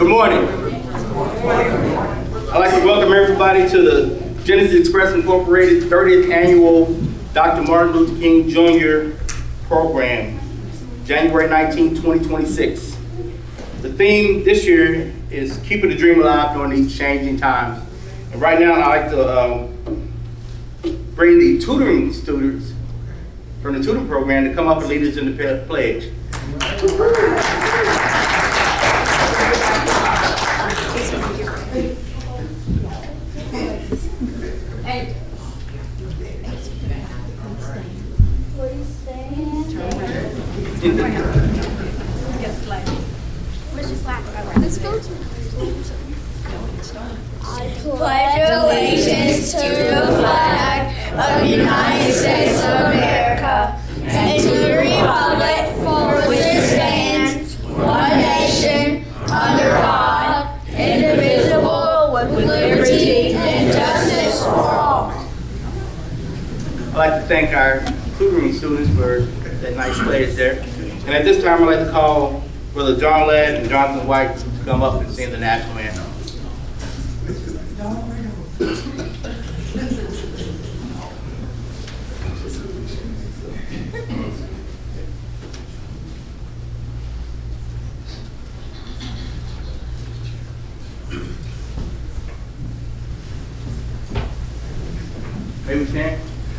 Good morning. I'd like to welcome everybody to the Genesis Express Incorporated 30th Annual Dr. Martin Luther King Jr. Program, January 19, 2026. The theme this year is Keeping the Dream Alive During These Changing Times. And right now I'd like to bring the tutoring students from the tutoring program to come up and lead us in the pledge. Pledge allegiance to the flag of the United States of America and to the republic for which it stands, one nation, under God, indivisible, with liberty and justice for all. I'd like to thank our tutoring students for that nice pledge there. And at this time, I'd like to call Brother John Ladd and Jonathan White to come up and sing the national anthem. May we stand?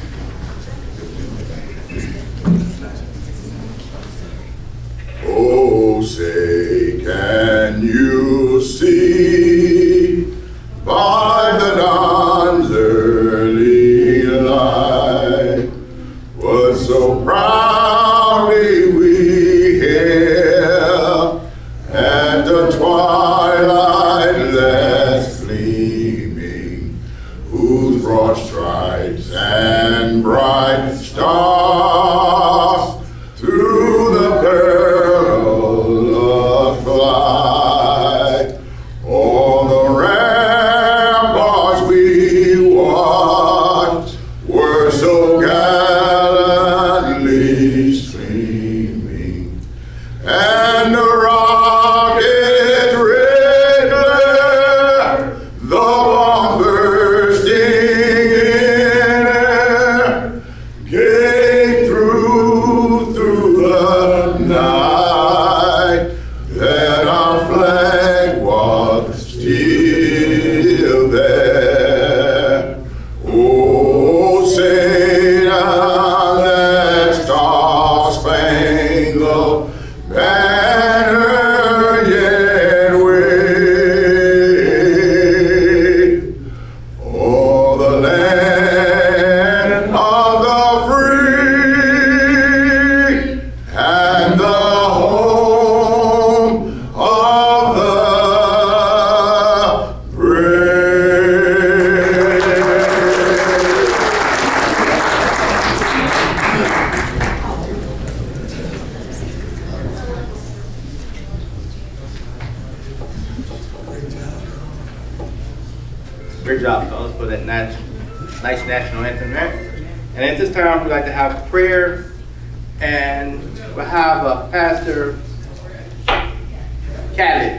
Oh, say, can you see by the dawn's early light what so proudly we hailed at the twilight last gleaming, whose broad stripes and bright stars through the perilous flight on the ramparts we watched were so gallantly streaming, and the rocket's red glare, the bomb bursting in air, came through the night, that our flag was still there. Oh, say now that star-spangled banner yet wave o'er the land of the free and the home of the brave. Great job, fellas, for that nice national anthem there. And at this time, we'd like to have prayer, and we'll have Pastor Khaled.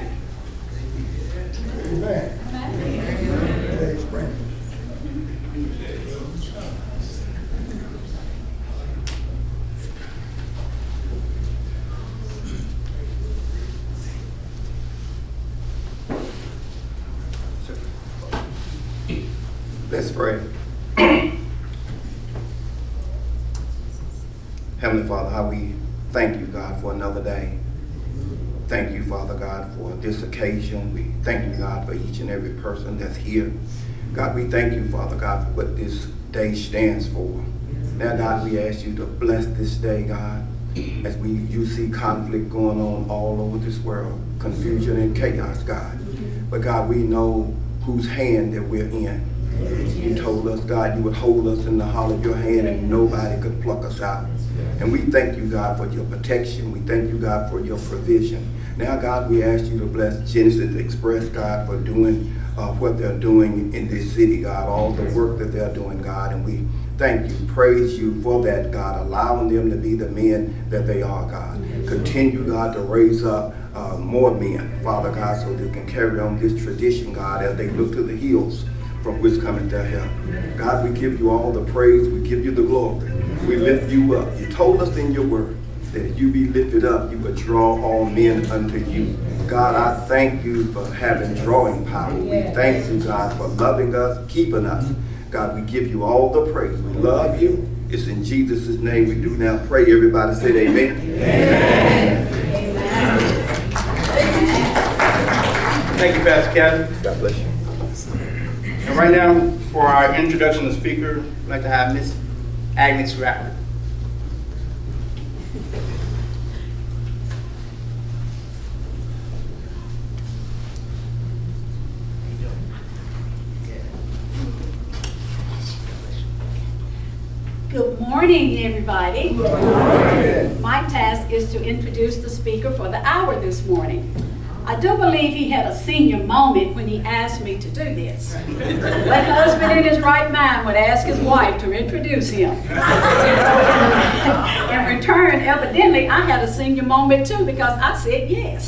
Let's pray. Heavenly Father, how we thank you, God, for another day. Thank you, Father God, for this occasion. We thank you, God, for each and every person that's here. God, we thank you, Father God, for what this day stands for. Now, God, we ask you to bless this day, God, as you see conflict going on all over this world, confusion and chaos, God. But God, we know whose hand that we're in. You told us, God, you would hold us in the hollow of your hand and nobody could pluck us out. And we thank you, God, for your protection. We thank you, God, for your provision. Now, God, we ask you to bless Genesis Express, God, for doing what they're doing in this city, God, all the work that they're doing, God. And we thank you, praise you for that, God, allowing them to be the men that they are, God. Continue, God, to raise up more men, Father God, so they can carry on this tradition, God, as they look to the hills from which cometh their help. God, we give you all the praise. We give you the glory. We lift you up. You told us in your word that if you be lifted up, you would draw all men unto you. God, I thank you for having drawing power. We thank you, God, for loving us, keeping us. God, we give you all the praise. We love you. It's in Jesus' name we do now pray. Everybody said amen. Amen. Thank you, Pastor Kevin. God bless you. And right now, for our introduction to the speaker, I'd like to have Miss Agnes Radford. Good morning, everybody. Good morning. My task is to introduce the speaker for the hour this morning. I do believe he had a senior moment when he asked me to do this. What husband in his right mind would ask his wife to introduce him? In return, evidently, I had a senior moment too because I said yes.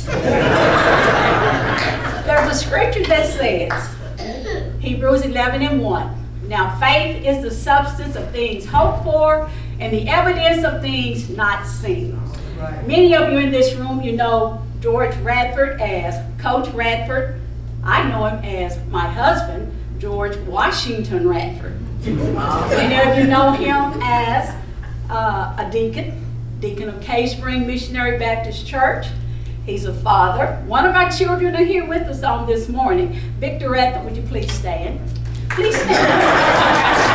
There's a scripture that says, Hebrews 11:1. Now faith is the substance of things hoped for and the evidence of things not seen. Right. Many of you in this room, you know George Radford as Coach Radford. I know him as my husband, George Washington Radford. Many of you know him as a deacon of Cave Spring Missionary Baptist Church. He's a father. One of our children are here with us on this morning. Victor Radford, would you please stand? Please stand.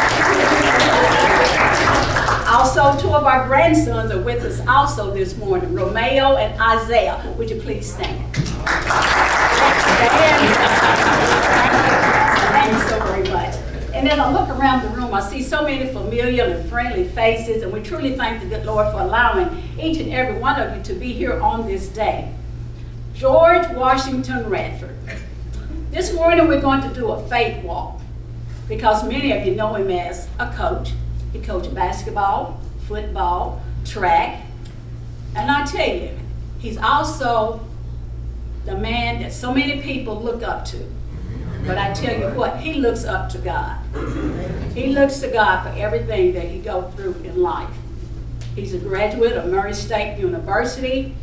Also, two of our grandsons are with us also this morning, Romeo and Isaiah. Would you please stand? Thank you so very much. And as I look around the room, I see so many familiar and friendly faces, and we truly thank the good Lord for allowing each and every one of you to be here on this day. George Washington Radford. This morning we're going to do a faith walk because many of you know him as a coach. He coached basketball, football, track, and I tell you, he's also the man that so many people look up to. But I tell you what, he looks up to God. He looks to God for everything that he goes through in life. He's a graduate of Murray State University.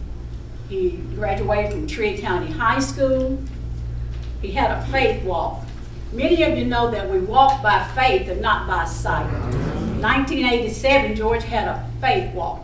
He graduated from Tree County High School. He had a faith walk. Many of you know that we walk by faith and not by sight. In 1987, George had a faith walk.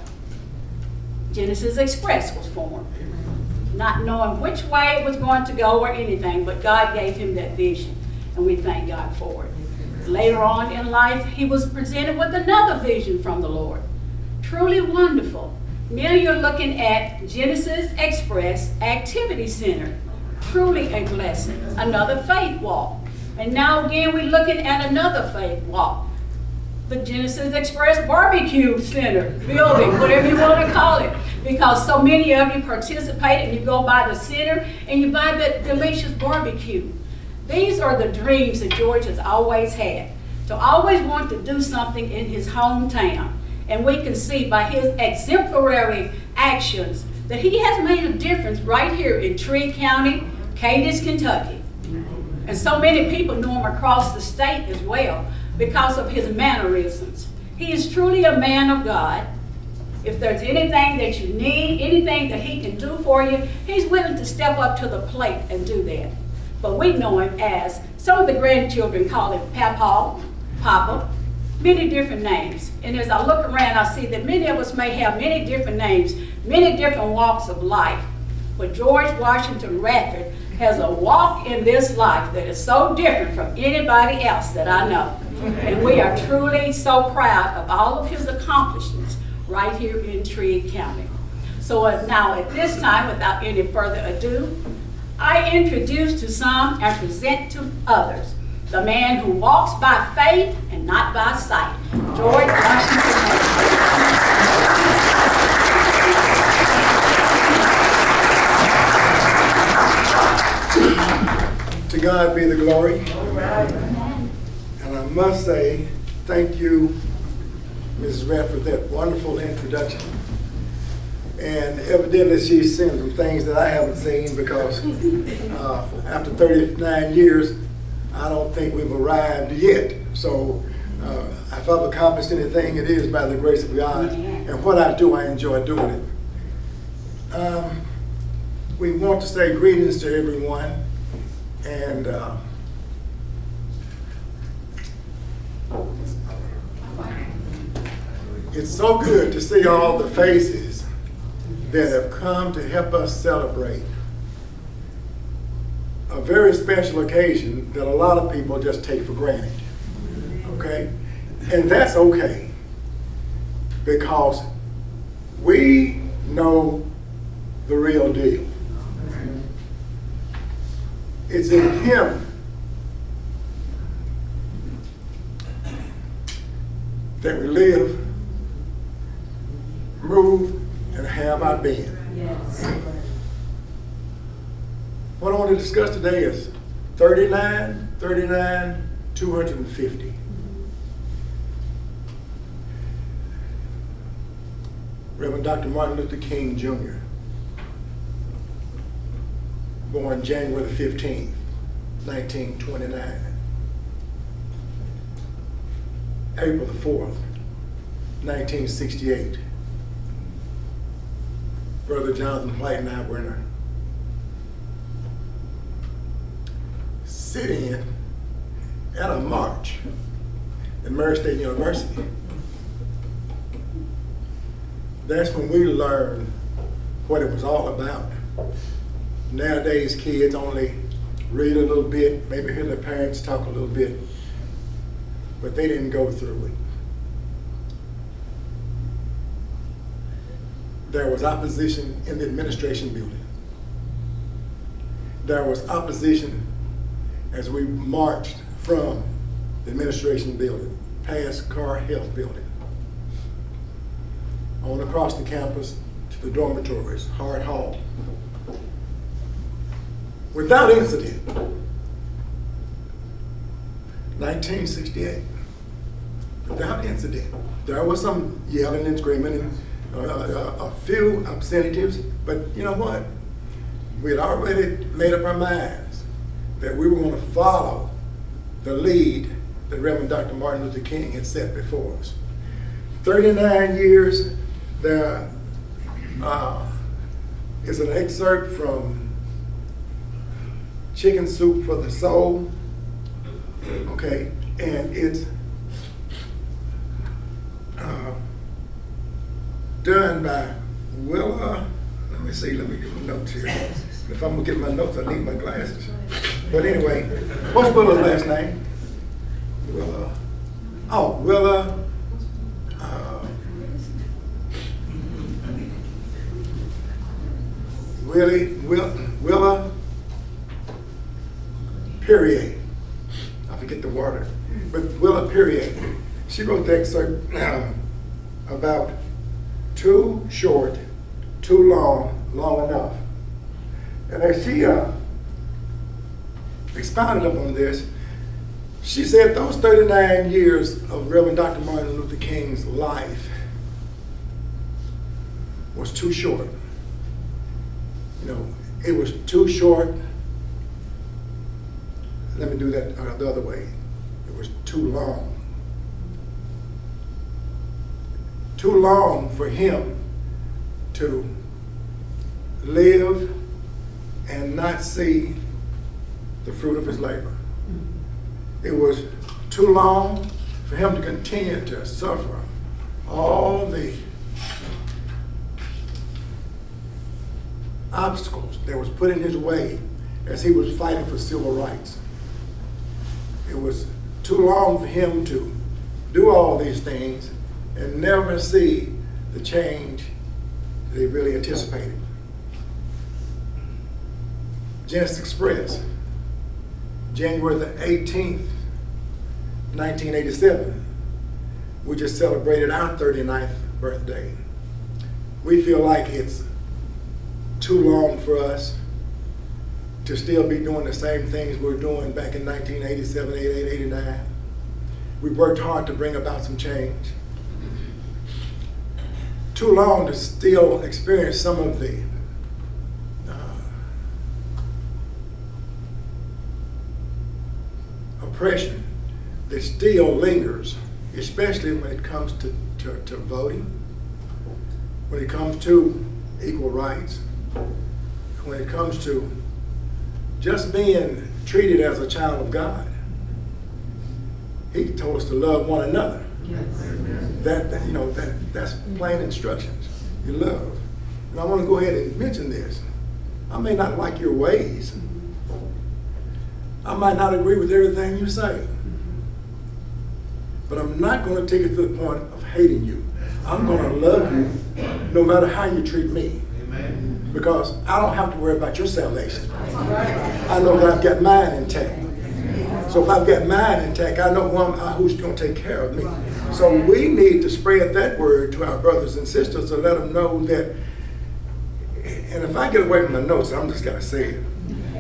Genesis Express was formed. Not knowing which way it was going to go or anything, but God gave him that vision, and we thank God for it. Later on in life, he was presented with another vision from the Lord. Truly wonderful. Now you're looking at Genesis Express Activity Center. Truly a blessing. Another faith walk. And now again, we're looking at another faith walk. The Genesis Express Barbecue Center building, whatever you want to call it. Because so many of you participate and you go by the center and you buy the delicious barbecue. These are the dreams that George has always had. To always want to do something in his hometown. And we can see by his exemplary actions that he has made a difference right here in Tree County, Cadiz, Kentucky. And so many people know him across the state as well because of his mannerisms. He is truly a man of God. If there's anything that you need, anything that he can do for you, he's willing to step up to the plate and do that. But we know him as, some of the grandchildren call him Papa, Papa, many different names. And as I look around, I see that many of us may have many different names, many different walks of life. But George Washington Radford has a walk in this life that is so different from anybody else that I know. And we are truly so proud of all of his accomplishments right here in Tree County. So now at this time, without any further ado, I introduce to some and present to others the man who walks by faith and not by sight, George Washington Radford. To God be the glory. And I must say, thank you, Mrs. Radford, for that wonderful introduction. And evidently she's seen some things that I haven't seen because after 39 years, I don't think we've arrived yet. So if I've accomplished anything, it is by the grace of God. And what I do, I enjoy doing it. We want to say greetings to everyone. And it's so good to see all the faces that have come to help us celebrate a very special occasion that a lot of people just take for granted. Okay? And that's okay, because we know the real deal. It's in Him that we live, move, and have our being. Yes. What I want to discuss today is 39, 250. Reverend Dr. Martin Luther King Jr., born January the 15th, 1929. April the 4th, 1968. Brother Jonathan White and I were in sit-in at a march at Murray State University. That's when we learned what it was all about. Nowadays, kids only read a little bit, maybe hear their parents talk a little bit, but they didn't go through it. There was opposition in the administration building. There was opposition as we marched from the administration building, past Carr Health Building, on across the campus to the dormitories, Hart Hall. Without incident, 1968, without incident. There was some yelling and screaming and a few obscenities, but you know what? We had already made up our minds that we were going to follow the lead that Reverend Dr. Martin Luther King had set before us. 39 years, there is an excerpt from Chicken Soup for the Soul, okay, and it's done by Willa. Let me see, let me get my notes here. If I'm gonna get my notes, I need my glasses. But anyway, what's Willa's last name? Willa. Oh, Willa. Willa Perrier. I forget the word, but Willa Perrier. She wrote the excerpt about too short, too long, long enough. And as she expounded upon this, she said those 39 years of Reverend Dr. Martin Luther King's life was too short. You know, it was too short. Let me do that the other way. It was too long. Too long for him to live and not see the fruit of his labor. It was too long for him to continue to suffer all the obstacles that was put in his way as he was fighting for civil rights. It was too long for him to do all these things and never see the change that he really anticipated. Genesis Express, January the 18th, 1987. We just celebrated our 39th birthday. We feel like it's too long for us to still be doing the same things we were doing back in 1987, 88, 89. We worked hard to bring about some change. too long to still experience some of the oppression that still lingers, especially when it comes to voting, when it comes to equal rights, when it comes to just being treated as a child of God. He told us to love one another. Yes. That's plain instructions. You love. And I want to go ahead and mention this. I may not like your ways. I might not agree with everything you say. But I'm not going to take it to the point of hating you. I'm going to love you no matter how you treat me. Amen. Because I don't have to worry about your salvation. I know that I've got mine intact. So if I've got mine intact, I know who's going to take care of me. So we need to spread that word to our brothers and sisters to let them know that, and if I get away from my notes, I'm just going to say it.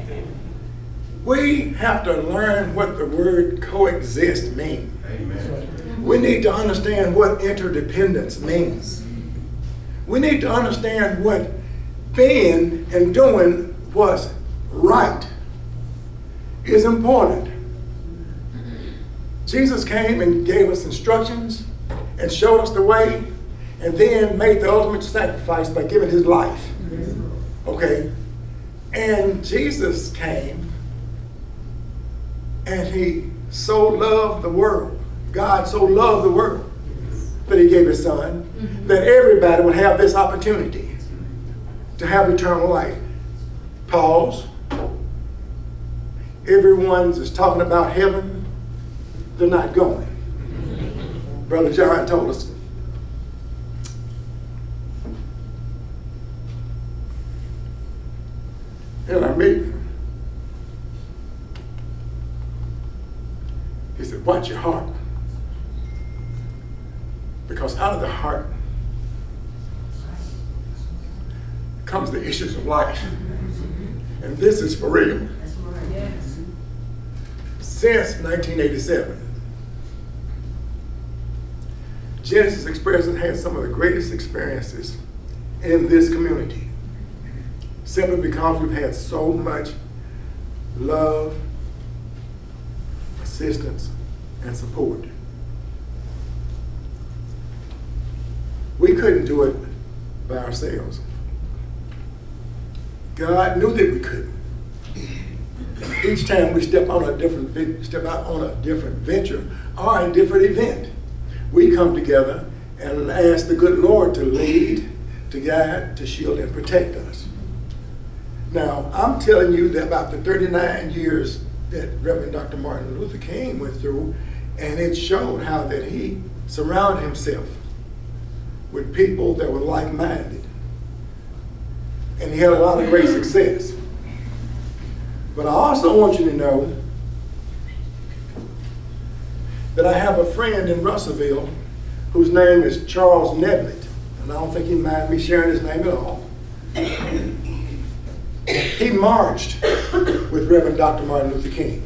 We have to learn what the word coexist means. Amen. We need to understand what interdependence means. We need to understand what being and doing what's right is important. Jesus came and gave us instructions and showed us the way, and then made the ultimate sacrifice by giving his life. Okay? And Jesus came and he so loved the world. God so loved the world that he gave his son, that everybody would have this opportunity to have eternal life. Pause. Everyone's is talking about heaven. They're not going. Brother John told us. In our meeting, he said, watch your heart. Because out of the heart comes the issues of life. And this is for real. Since 1987, Genesis Express has had some of the greatest experiences in this community, simply because we've had so much love, assistance, and support. We couldn't do it by ourselves. God knew that we couldn't. Each time we step out on a different venture or a different event, we come together and ask the good Lord to lead, to guide, to shield, and protect us. Now, I'm telling you that about the 39 years that Reverend Dr. Martin Luther King went through, and it showed how that he surrounded himself with people that were like-minded. And he had a lot of great success. But I also want you to know that I have a friend in Russellville whose name is Charles Neblett, and I don't think he mind me sharing his name at all. He marched with Reverend Dr. Martin Luther King.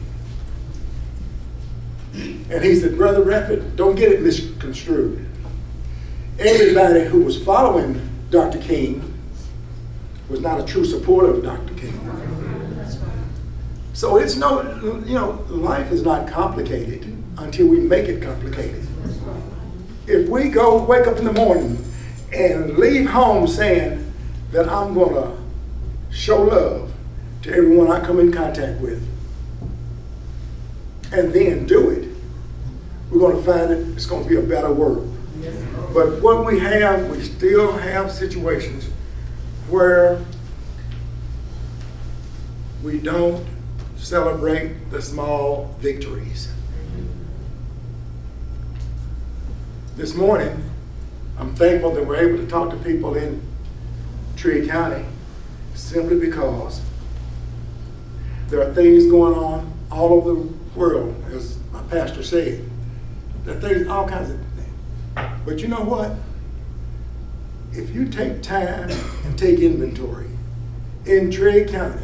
And he said, Brother Redford, don't get it misconstrued. Everybody who was following Dr. King was not a true supporter of Dr. King. So it's life is not complicated until we make it complicated. If we wake up in the morning and leave home saying that I'm going to show love to everyone I come in contact with, and then do it, we're going to find that it's going to be a better world. But what we still have situations where we don't celebrate the small victories. This morning, I'm thankful that we're able to talk to people in Tree County simply because there are things going on all over the world, as my pastor said. There are things, all kinds of things. But you know what? If you take time and take inventory in Tree County,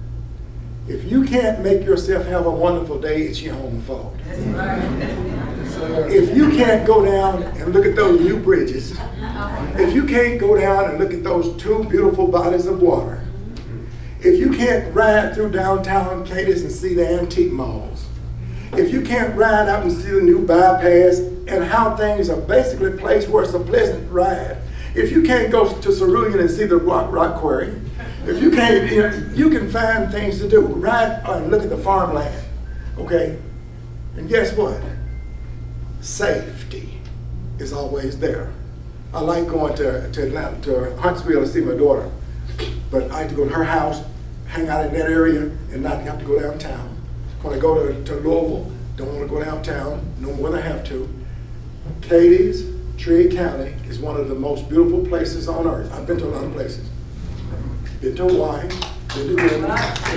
if you can't make yourself have a wonderful day, it's your own fault. If you can't go down and look at those new bridges, if you can't go down and look at those two beautiful bodies of water, if you can't ride through downtown Cadiz and see the antique malls, if you can't ride out and see the new bypass and how things are basically placed where it's a pleasant ride, if you can't go to Cerulean and see the rock quarry, if you can't, you can find things to do. Ride and look at the farmland, okay? And guess what? Safety is always there. I like going to Atlanta, to Huntsville to see my daughter, but I like to go to her house, hang out in that area, and not have to go downtown. When I go to Louisville, don't want to go downtown no more than I have to. Cadiz, Tree County is one of the most beautiful places on earth. I've been to a lot of places. Been to Hawaii, been to Denver.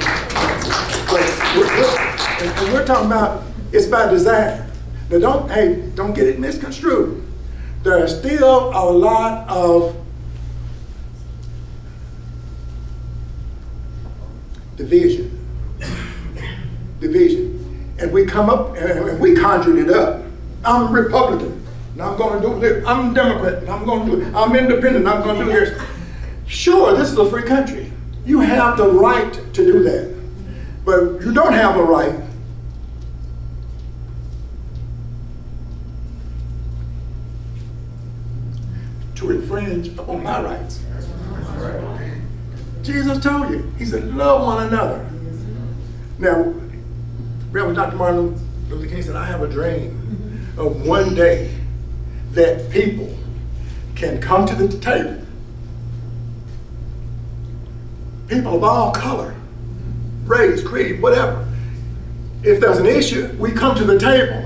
And we're talking about it's by design. Now don't get it misconstrued. There are still a lot of division. And we come up and we conjured it up. I'm Republican, and I'm going to do this. I'm Democrat, and I'm going to do it. I'm independent, and I'm going to do this. Sure, this is a free country. You have the right to do that. But you don't have a right to infringe upon my rights. Jesus told you, he said, love one another. Now, Reverend Dr. Martin Luther King said, I have a dream of one day that people can come to the table. People of all color, race, creed, whatever. If there's an issue, we come to the table.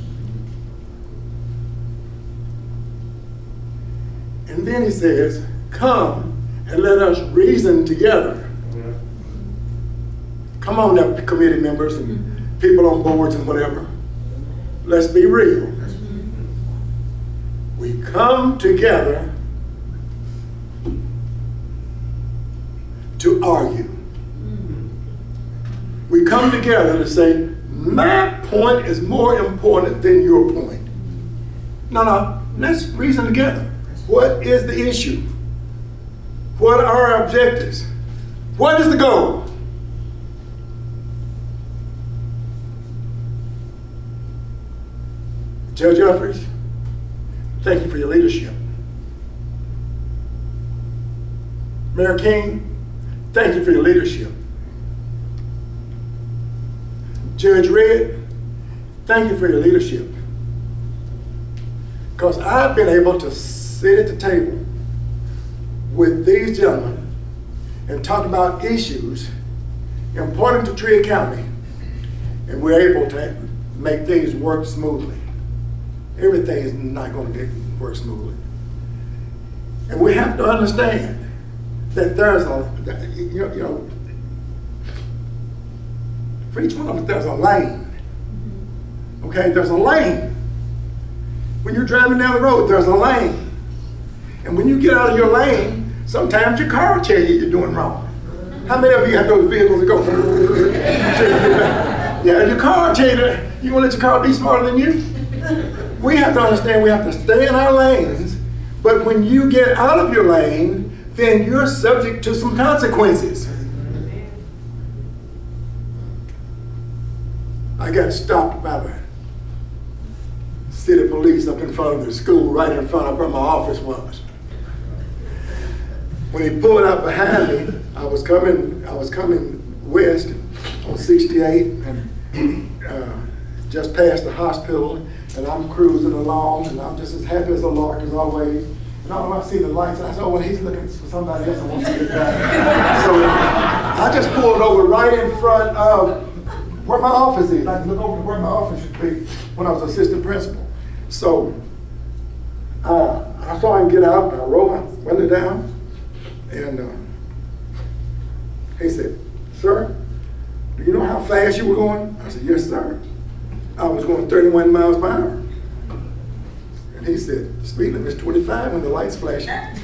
And then he says, come and let us reason together. Come on now, committee members and people on boards and whatever. Let's be real. We come together to argue. We come together to say, my point is more important than your point. No, let's reason together. What is the issue? What are our objectives? What is the goal? Judge Humphreys, thank you for your leadership. Mayor King, thank you for your leadership. Judge Redd, thank you for your leadership. Because I've been able to sit at the table with these gentlemen and talk about issues important to Tree County, and we're able to make things work smoothly. Everything is not going to work smoothly. And we have to understand that there's for each one of us, there's a lane. Okay, there's a lane. When you're driving down the road, there's a lane. And when you get out of your lane, sometimes your car will tell you you're doing wrong. How many of you have those vehicles that go yeah, your car will tell you that. You want to let your car be smarter than you? We have to understand we have to stay in our lanes, but when you get out of your lane, then you're subject to some consequences. I got stopped by the city police up in front of the school, right in front of where my office was. When he pulled up behind me, I was coming west on 68 and just past the hospital, and I'm cruising along, and I'm just as happy as a lark as always. And all I see the lights, and I said, oh, well, he's looking for somebody else that wants to get back. So I just pulled over right in front of where my office is. I can look over to where my office should be when I was assistant principal. So I saw him get out, and I rolled my window down, and he said, sir, do you know how fast you were going? I said, yes, sir. I was going 31 miles per hour. And he said, the speed limit is 25 when the lights flash.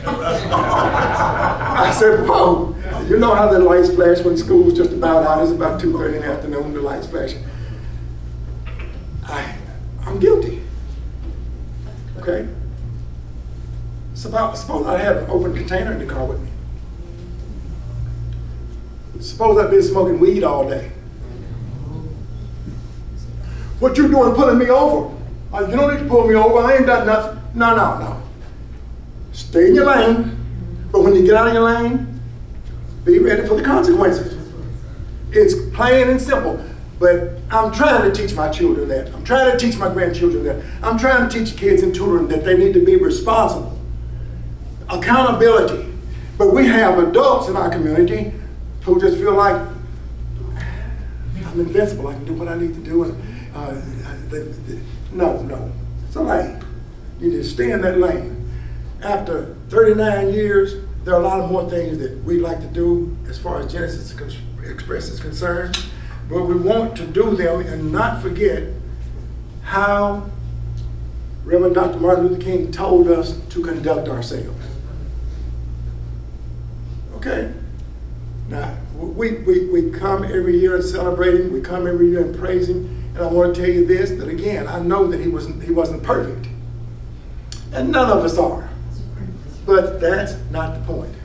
I said, whoa, you know how the lights flash when school's just about out. It's about 2:30 in the afternoon when the lights flash. I'm guilty. Okay? Suppose I have an open container in the car with me. Suppose I've been smoking weed all day. What you doing pulling me over? You don't need to pull me over. I ain't done nothing. No. Stay in your lane. But when you get out of your lane, be ready for the consequences. It's plain and simple. But I'm trying to teach my children that. I'm trying to teach my grandchildren that. I'm trying to teach kids and children that they need to be responsible. Accountability. But we have adults in our community who just feel like I'm invincible. I can do what I need to do. No. It's a lane. You need to stay in that lane. After 39 years, there are a lot of more things that we'd like to do as far as Genesis Express is concerned. But we want to do them and not forget how Reverend Dr. Martin Luther King told us to conduct ourselves. Okay? Now, we come every year and celebrate him. We come every year and praise him. And I want to tell you this, that again, I know that he wasn't perfect. And none of us are. But that's not the point.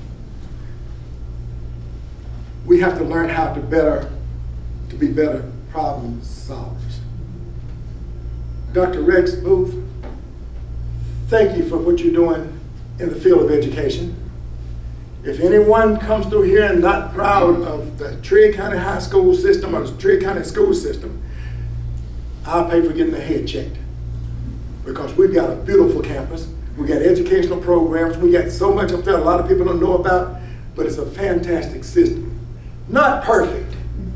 We have to learn how to be better problem solvers. Dr. Rex Booth, thank you for what you're doing in the field of education. If anyone comes through here and not proud of the Trigg County High School system or the Trigg County school system, I'll pay for getting their head checked. Because we've got a beautiful campus. We got educational programs. We got so much up there a lot of people don't know about, but it's a fantastic system. Not perfect.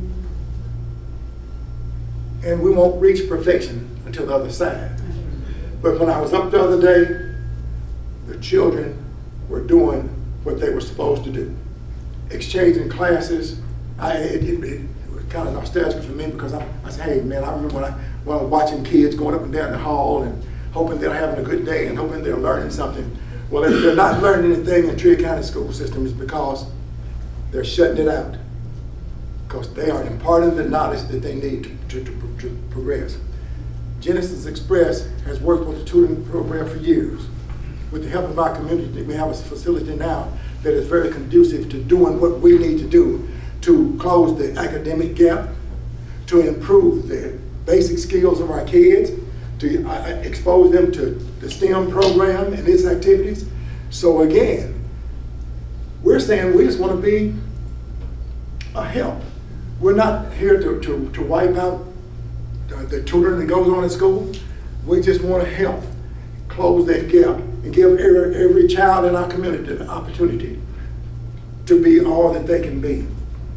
And we won't reach perfection until the other side. But when I was up the other day, the children were doing what they were supposed to do. Exchanging classes. It was kind of nostalgic for me because I said, hey man, I remember when I was watching kids going up and down the hall and hoping they're having a good day and hoping they're learning something. Well, if they're not learning anything in Trigg County school system, it's because they're shutting it out. Because they are imparting the knowledge that they need to progress. Genesis Express has worked with the tutoring program for years. With the help of our community, we have a facility now that is very conducive to doing what we need to do to close the academic gap, to improve the basic skills of our kids, to expose them to the STEM program and its activities. So again, we're saying we just want to be a help. We're not here to wipe out the tutoring that goes on in school. We just want to help close that gap and give every child in our community the opportunity to be all that they can be.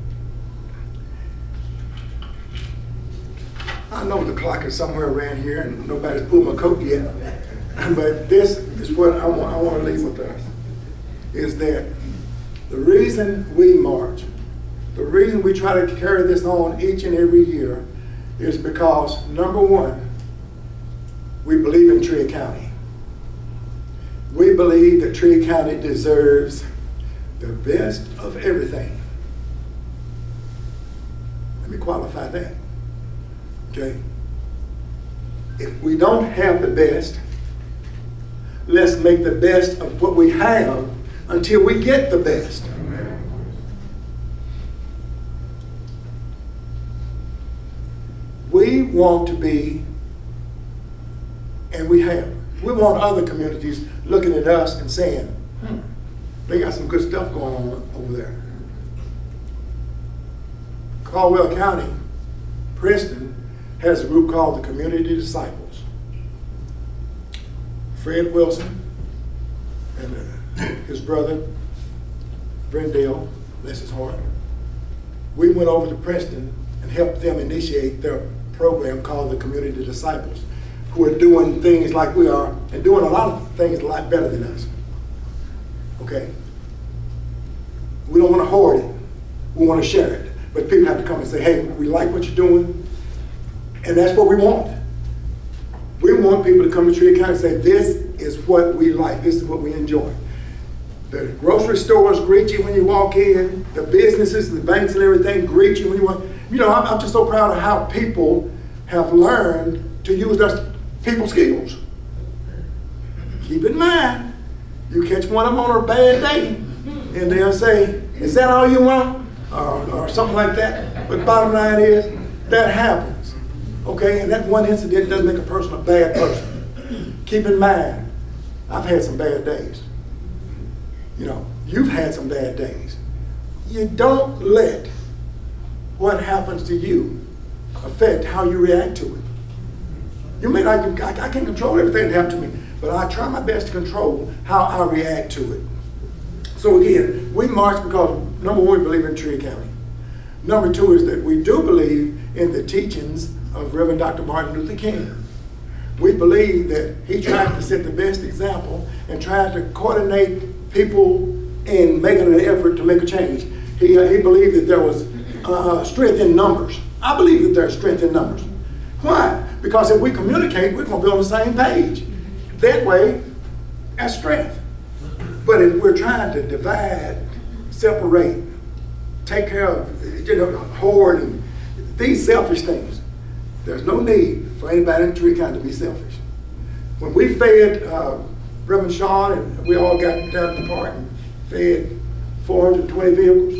I know the clock is somewhere around here and nobody's pulled my coat yet, but this is what I want to leave with us, is that the reason we march, the reason we try to carry this on each and every year is because, number one, we believe in Trigg County. We believe that Trigg County deserves the best of everything. Let me qualify that. Okay? If we don't have the best, let's make the best of what we have until we get the best. We want to be, and we have. We want other communities looking at us and saying, they got some good stuff going on over there. Caldwell County, Princeton, has a group called the Community Disciples. Fred Wilson and his brother, Brendale, bless his heart, we went over to Princeton and helped them initiate their program called the Community Disciples, who are doing things like we are and doing a lot of things a lot better than us. Okay? We don't want to hoard it. We want to share it. But people have to come and say, hey, we like what you're doing, and that's what we want. We want people to come to Trigg County and say, this is what we like, this is what we enjoy. The grocery stores greet you when you walk in, the businesses, the banks and everything greet you when you walk in. You know, I'm just so proud of how people have learned to use their people skills. keep in mind, you catch one of them on a bad day, and they'll say, is that all you want? Or something like that. But bottom line is, that happens. Okay, and that one incident doesn't make a person a bad person. Keep in mind, I've had some bad days. You know, you've had some bad days. You don't let what happens to you affect how you react to it. You may not, I can't control everything that happens to me, but I try my best to control how I react to it. So again, we march because, number one, we believe in Tree County. Number two is that we do believe in the teachings of Reverend Dr. Martin Luther King. We believe that he tried to set the best example and tried to coordinate people in making an effort to make a change. He believed that there was strength in numbers. I believe that there's strength in numbers. Why? Because if we communicate, we're going to be on the same page. That way, that's strength. But if we're trying to divide, separate, take care of, hoard, and these selfish things, there's no need for anybody in Tree County to be selfish. When we fed Reverend Sean, and we all got down to the park and fed 420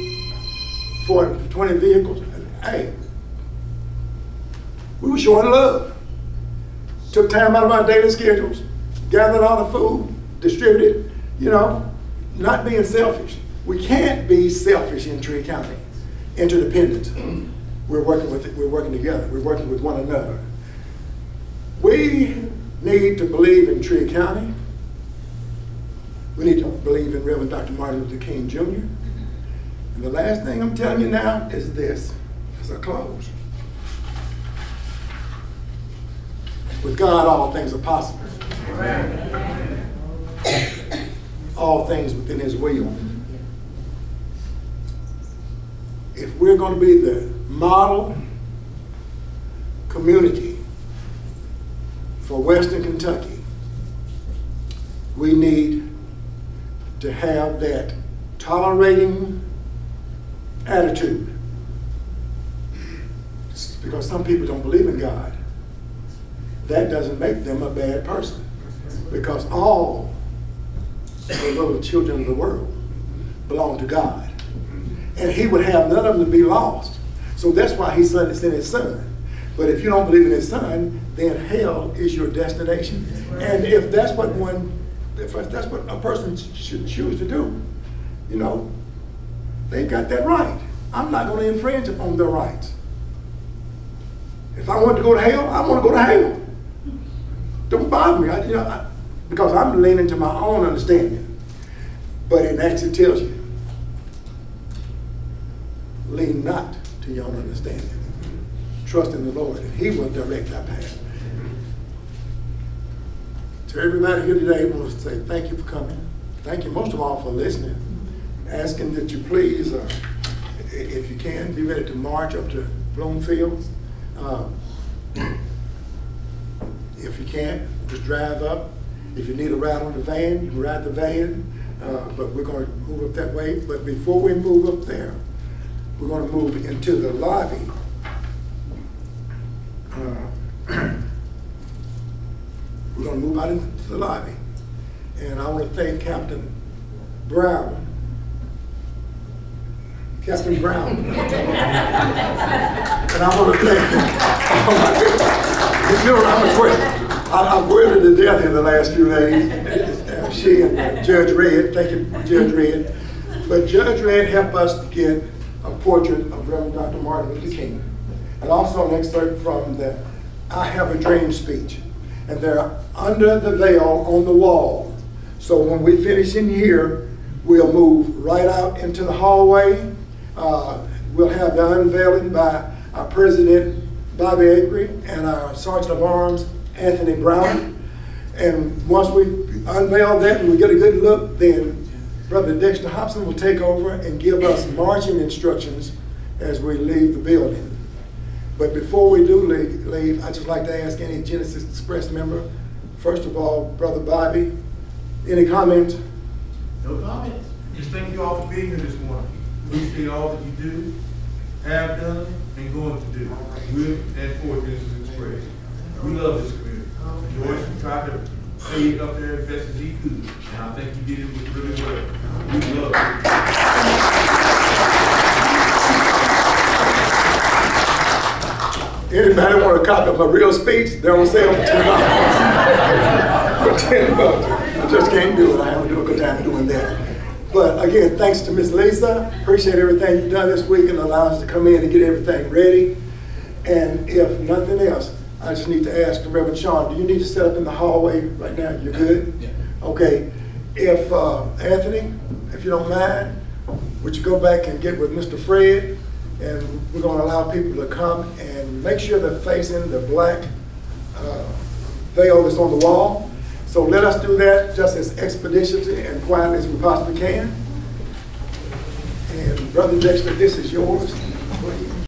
vehicles, hey, we were showing love. Took time out of our daily schedules, gathered all the food, distributed, you know, not being selfish. We can't be selfish in Tree County. Interdependent. We're working together. We're working with one another. We need to believe in Tree County. We need to believe in Reverend Dr. Martin Luther King Jr. And the last thing I'm telling you now is this, as I close. With God, all things are possible. Amen. All things within His will. If we're going to be the model community for Western Kentucky, we need to have that tolerating attitude. Because some people don't believe in God. That doesn't make them a bad person. Because all the little children of the world belong to God. And He would have none of them to be lost. So that's why He sent His Son. But if you don't believe in His Son, then hell is your destination. And if that's what a person should choose to do, you know, they got that right. I'm not going to infringe upon their rights. If I want to go to hell, I want to go to hell. Don't bother me, because I'm leaning to my own understanding. But it actually tells you, lean not to your own understanding. Trust in the Lord, and He will direct our path. To everybody here today, I want to say thank you for coming. Thank you most of all for listening. Asking that you please, if you can, be ready to march up to Bloomfield. If you can't, just drive up. If you need a ride on the van, you can ride the van. But we're going to move up that way. But before we move up there, we're going to move into the lobby. We're going to move out into the lobby. And I want to thank Captain Brown. Captain Brown. And I want to thank I've worried to death in the last few days. She and Judge Red, thank you, Judge Red. But Judge Red helped us to get a portrait of Reverend Dr. Martin Luther King. And also an excerpt from the I Have a Dream speech. And they're under the veil on the wall. So when we finish in here, we'll move right out into the hallway. We'll have the unveiling by our President, Bobby Avery, and our Sergeant of Arms, Anthony Brown. And once we unveil that and we get a good look, then Brother Dexter Hobson will take over and give us marching instructions as we leave the building. But before we do leave, I'd just like to ask any Genesis Express member, first of all, Brother Bobby, any comments? No comments. Just thank you all for being here this morning. Appreciate all that you do, have done, and going to do with and for Genesis Express. We love this community. Joyce, we try to say it up there as best as he could. And I think he did it really well. We love it. Anybody want a copy of my real speech? They don't say it for $10. For $10. I just can't do it. I haven't do a good time doing that. But again, thanks to Miss Lisa. Appreciate everything you've done this week and allowing us to come in and get everything ready. And if nothing else, I just need to ask the Reverend Sean, do you need to set up in the hallway right now? You're good? Yeah. Okay. If Anthony, if you don't mind, would you go back and get with Mr. Fred? And we're going to allow people to come and make sure they're facing the black veil that's on the wall. So let us do that just as expeditiously and quietly as we possibly can. And Brother Dexter, this is yours. Please.